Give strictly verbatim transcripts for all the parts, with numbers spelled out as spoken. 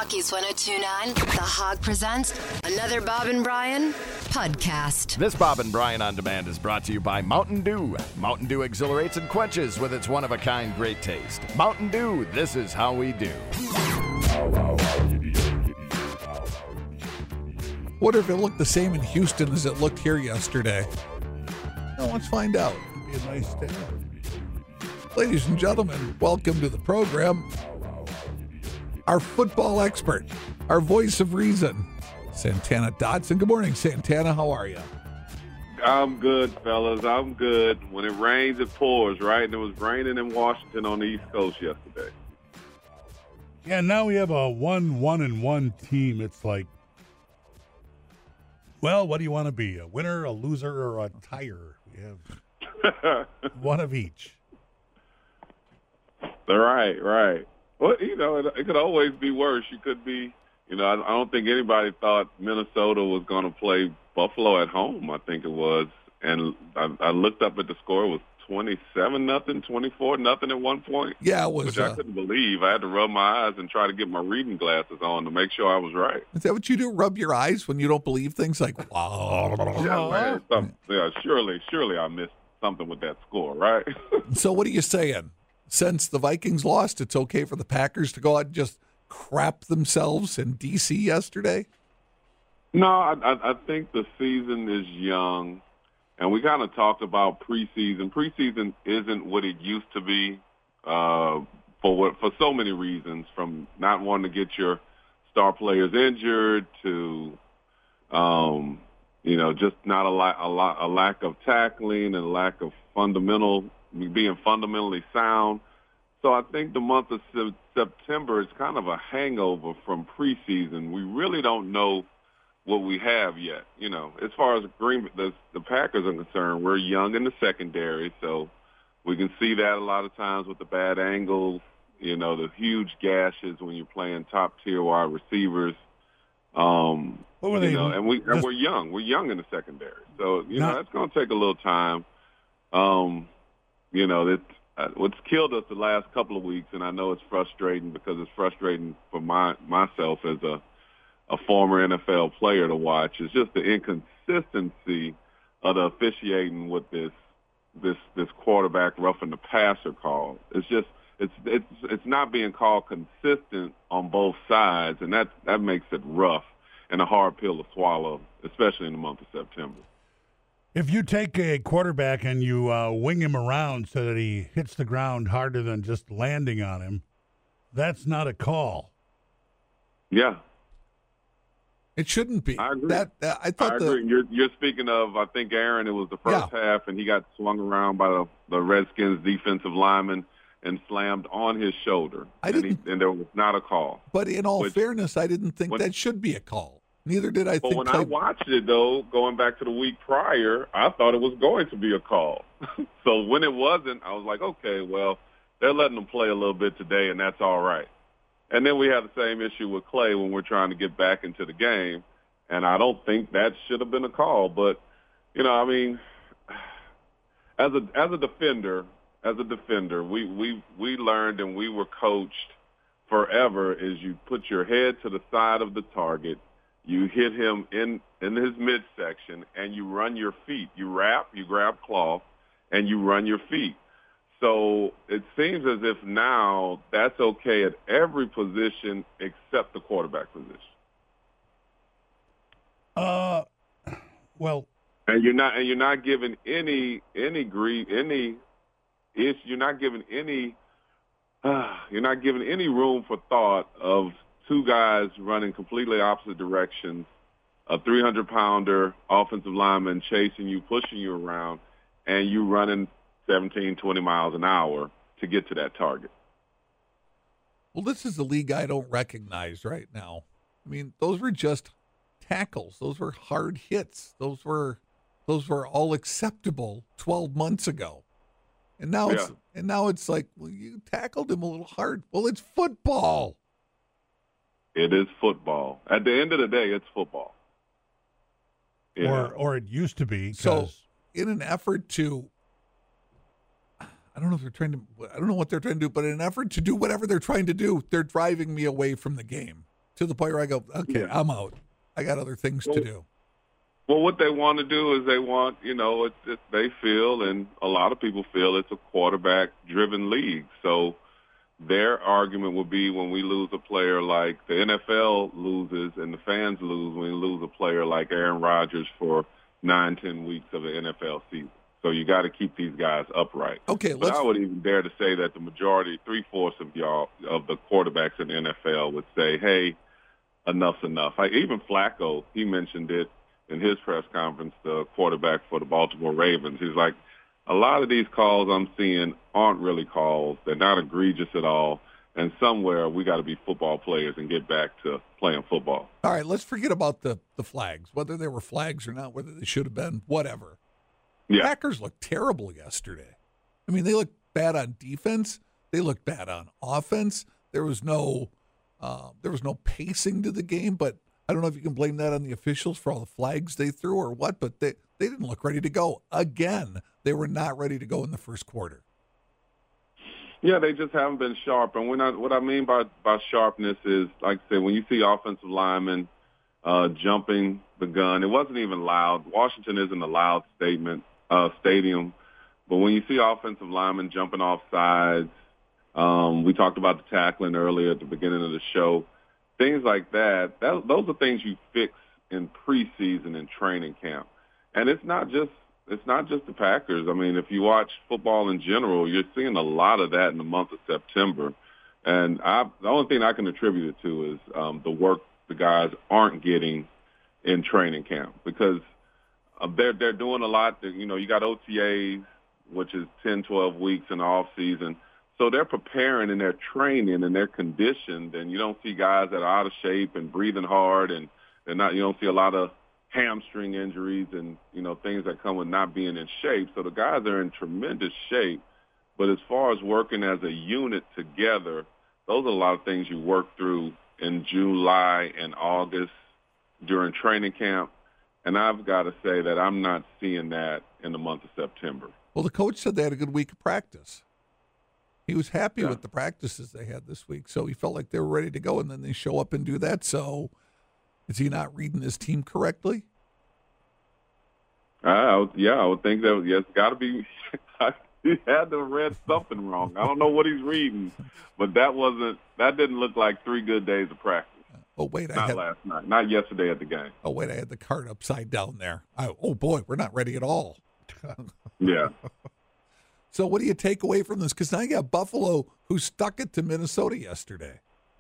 Rockies one oh two point nine, The Hog presents another Bob and Brian podcast. This Bob and Brian On Demand is brought to you by Mountain Dew. Mountain Dew exhilarates and quenches with its one-of-a-kind great taste. Mountain Dew, this is how we do. Wonder if it looked the same in Houston as it looked here yesterday. Well, let's find out. It'd be a nice day. Ladies and gentlemen, welcome to the program. Our football expert, our voice of reason, Santana Dotson. Good morning, Santana. How are you? I'm good, fellas. I'm good. When it rains, it pours, right? And it was raining in Washington on the East Coast yesterday. Yeah, now we have a one, one, and one team. It's like, well, what do you want to be? A winner, a loser, or a tire? We have one of each. Right, right. Well, you know, it, it could always be worse. You could be, you know, I, I don't think anybody thought Minnesota was going to play Buffalo at home, I think it was. And I, I looked up at the score. It was twenty-seven nothing, twenty-four nothing at one point. Yeah, it was. Which I uh, couldn't believe. I had to rub my eyes and try to get my reading glasses on to make sure I was right. Is that what you do, rub your eyes when you don't believe things? Like, wow. Yeah, man, some, yeah, surely, surely I missed something with that score, right? So what are you saying? Since the Vikings lost, it's okay for the Packers to go out and just crap themselves in D C yesterday? No, I, I think the season is young, and we kind of talked about preseason. Preseason isn't what it used to be uh, for what, for so many reasons, from not wanting to get your star players injured to, um, you know, just not a, la- a, la- a lack of tackling and a lack of fundamental being fundamentally sound. So I think the month of se- September is kind of a hangover from preseason. We really don't know what we have yet. You know, as far as Green, the, the Packers are concerned, we're young in the secondary, so we can see that a lot of times with the bad angles, you know, the huge gashes when you're playing top-tier wide receivers. Um, what were you they? know, and, we, and Just, we're young. We're young in the secondary. So, you not, know, that's going to take a little time. Um, You know, that uh, what's killed us the last couple of weeks, and I know it's frustrating because it's frustrating for my myself as a, a former N F L player to watch, is just the inconsistency of the officiating with this this this quarterback roughing the passer call. It's just it's it's it's not being called consistent on both sides, and that that makes it rough and a hard pill to swallow, especially in the month of September. If you take a quarterback and you uh, wing him around so that he hits the ground harder than just landing on him, that's not a call. Yeah. It shouldn't be. I agree. That, uh, I thought I the, agree. You're, you're speaking of, I think, Aaron, it was the first Yeah. half, and he got swung around by the, the Redskins defensive lineman and slammed on his shoulder. I and, didn't- he, and there was not a call. But in all Which- fairness, I didn't think when- that should be a call. Neither did I But think. when Clay- I watched it, though, going back to the week prior, I thought it was going to be a call. So when it wasn't, I was like, okay, well, they're letting them play a little bit today, and that's all right. And then we had the same issue with Clay when we're trying to get back into the game, and I don't think that should have been a call. But, you know, I mean, as a as a defender, as a defender, we, we, we learned and we were coached forever is you put your head to the side of the target, you hit him in, in his midsection, and you run your feet. You wrap, you grab cloth, and you run your feet. So it seems as if now that's okay at every position except the quarterback position. Uh, well, And you're not, and you're not giving any any grief, any is you're not giving any uh, you're not giving any room for thought of two guys running completely opposite directions, a three hundred pounder offensive lineman chasing you, pushing you around, and you running seventeen, twenty miles an hour to get to that target. Well, this is the league I don't recognize right now. I mean, those were just tackles. Those were hard hits. Those were those were all acceptable twelve months ago. And now Yeah. it's and now it's like, well, you tackled him a little hard. Well, it's football. It is football. At the end of the day, it's football. You know? or or it used to be. So, 'cause- in an effort to, I don't know if they're trying to, I don't know what they're trying to do, but in an effort to do whatever they're trying to do, they're driving me away from the game. to the point where I go, okay, Yeah. I'm out. I got other things to do. Well, what they want to do is they want, you know, it's, it's, they feel, and a lot of people feel, it's a quarterback-driven league. So their argument would be when we lose a player like the N F L loses and the fans lose when we lose a player like Aaron Rodgers for nine, ten weeks of the N F L season. So you got to keep these guys upright. Okay, but let's. I would even dare to say that the majority, three-fourths of y'all, of the quarterbacks in the N F L would say, hey, enough's enough. Like even Flacco, he mentioned it in his press conference, the quarterback for the Baltimore Ravens. He's like, a lot of these calls I'm seeing aren't really calls. They're not egregious at all. And somewhere we got to be football players and get back to playing football. All right, let's forget about the, the flags, whether they were flags or not, whether they should have been, whatever. Yeah. Packers looked terrible yesterday. I mean, they looked bad on defense. They looked bad on offense. There was no uh, there was no pacing to the game, but I don't know if you can blame that on the officials for all the flags they threw or what, but they, they didn't look ready to go. Again, they were not ready to go in the first quarter. Yeah, they just haven't been sharp. And when I, what I mean by, by sharpness is, like I said, when you see offensive linemen uh, jumping the gun, it wasn't even loud. Washington isn't a loud statement uh, stadium. But when you see offensive linemen jumping off sides, um, we talked about the tackling earlier at the beginning of the show, things like that, that those are things you fix in preseason and training camp. And it's not just It's not just the Packers. I mean, if you watch football in general, you're seeing a lot of that in the month of September. And I, the only thing I can attribute it to is um, the work the guys aren't getting in training camp because uh, they're they're doing a lot. That, you know, you got O T As, which is ten, twelve weeks in the off season. So they're preparing and they're training and they're conditioned. And you don't see guys that are out of shape and breathing hard, and they're not. You don't see a lot of hamstring injuries and, you know, things that come with not being in shape. So the guys are in tremendous shape. But as far as working as a unit together, those are a lot of things you work through in July and August during training camp. And I've got to say that I'm not seeing that in the month of September. Well, the coach said they had a good week of practice. He was happy Yeah. with the practices they had this week, so he felt like they were ready to go, and then they show up and do that. So is he not reading his team correctly? I would, yeah, I would think that, yes, got to be. He had to have read something wrong. I don't know what he's reading, but that wasn't, that didn't look like three good days of practice. Oh, wait, I Not had, last night, not yesterday at the game. oh, wait, I had the cart upside down there. I, oh, boy, we're not ready at all. Yeah. So what do you take away from this? Because now you got Buffalo, who stuck it to Minnesota yesterday.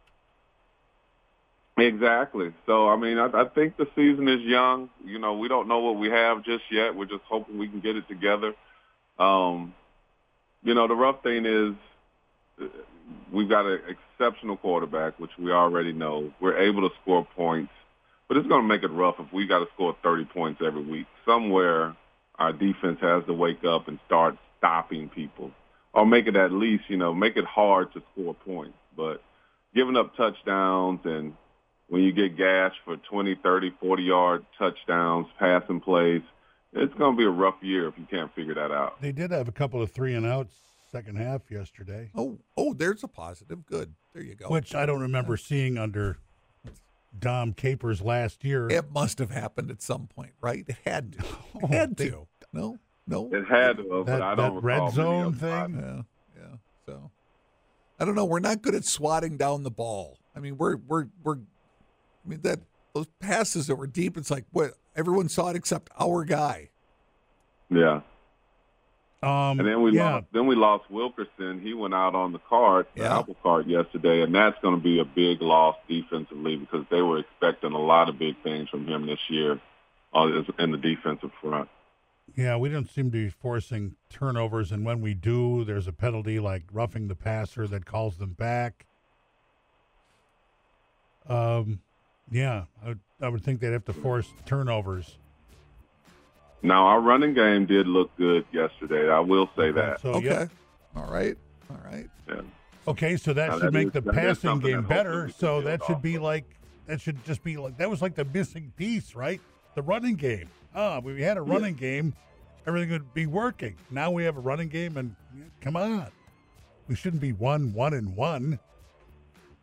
Exactly. So, I mean, I, I think the season is young. You know, we don't know what we have just yet. We're just hoping we can get it together. Um, you know, the rough thing is uh, we've got an exceptional quarterback, which we already know. We're able to score points, but it's going to make it rough if we got to score thirty points every week. Somewhere our defense has to wake up and start stopping people, or make it at least, you know, make it hard to score points. But giving up touchdowns, and when you get gashed for twenty, thirty, forty-yard touchdowns, passing plays, it's going to be a rough year if you can't figure that out. They did have a couple of three and outs second half yesterday, Oh, oh, there's a positive. Good. There you go. which I don't remember seeing under Dom Capers last year. It must have happened at some point, right? It had to. It had they- to. No, no. It had to, have, but That- I don't that recall red many zone of them. thing? Yeah, yeah. So I don't know. We're not good at swatting down the ball. I mean, we're we're we're. I mean that those passes that were deep. It's like what everyone saw it except our guy. Yeah. Um, And then we yeah, lost. Then we lost Wilkerson. He went out on the card, the Yeah. apple cart yesterday, and that's going to be a big loss defensively because they were expecting a lot of big things from him this year, uh, in the defensive front. yeah, we don't seem to be forcing turnovers, and when we do, there's a penalty like roughing the passer that calls them back. Um, yeah, I would, I would think they'd have to force turnovers. Now our running game did look good yesterday. I will say that. So, Okay. yeah. All right. All right. Yeah. Okay, so that Now, should that make is- the that is passing something game that hopefully better. we can So build that should off be of. like that should just be like that was like the missing piece, right? The running game. Ah, we had a running game, everything would be working. Now we have a running game, and come on, we shouldn't be one, one, and one.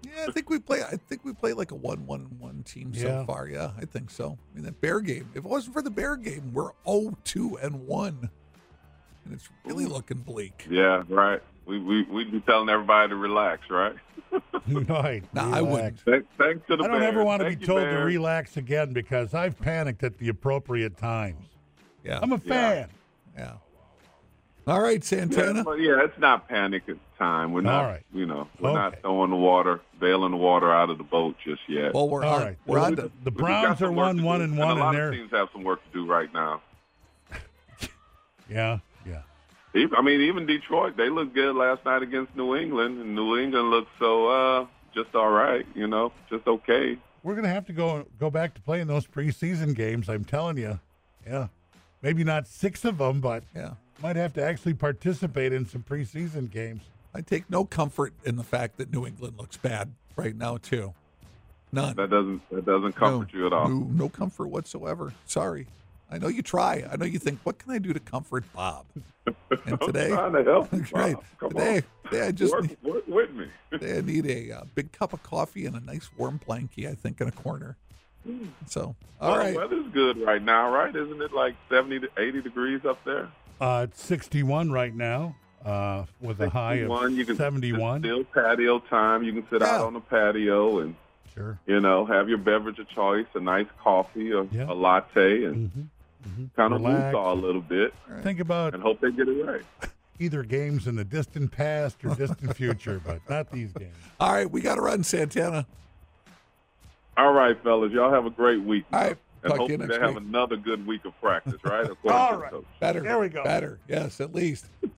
Yeah, I think we play. I think we play like a one-one-one team so Yeah. far. Yeah, I think so. I mean, that Bear game. If it wasn't for the Bear game, we're oh two and one, and it's really looking bleak. Yeah, right. We we we'd be telling everybody to relax, right? Right. No, I wouldn't. Thanks, thanks to the I don't Bears. ever want to Thank be you, told to Bears. relax again because I've panicked at the appropriate times. Yeah, I'm a fan. yeah. All right, Yeah, Santana. but yeah, it's not panic at the time. We're not, All right. you know, we're Okay. not throwing the water, bailing the water out of the boat just yet. Well, we're All on. right. We're Well, on the- to, The We just got Browns some are work one, to one, do. and one, a lot and they're of teams have some work to do right now. yeah, yeah. Even- I mean, even Detroit, they looked good last night against New England, and New England looked so uh, just all right, you know, just okay. We're gonna have to go go back to playing those preseason games. I'm telling you. Yeah, maybe not six of them, but yeah. might have to actually participate in some preseason games. I take no comfort in the fact that New England looks bad right now too. None. That doesn't that doesn't comfort no, you at all. No, no comfort whatsoever. Sorry. I know you try. I know you think, what can I do to comfort Bob? And today, I'm trying to help you, right? Bob. Come Today, on. today I just work, need, work with me. today I need a uh, big cup of coffee and a nice warm blankie. I think in a corner. So, all Well, right. The weather's good right now, right? Isn't it like seventy to eighty degrees up there? Uh, it's sixty-one right now, uh, with a high sixty-one, you of can, seventy-one. It's still patio time. You can sit Yeah. out on the patio and, Sure. you know, have your beverage of choice, a nice coffee or Yeah. a latte, and Mm-hmm. Mm-hmm. kind of Relax. woosah a little bit Think about and hope they get it right. either games in the distant past or distant future, but not these games. All right. We got to run, Santana. All right, fellas. Y'all have a great week. All right. And Talk to you hopefully next they have week. another good week of practice, right? According All to the right. coach. Better. There we go. Better. Yes, at least.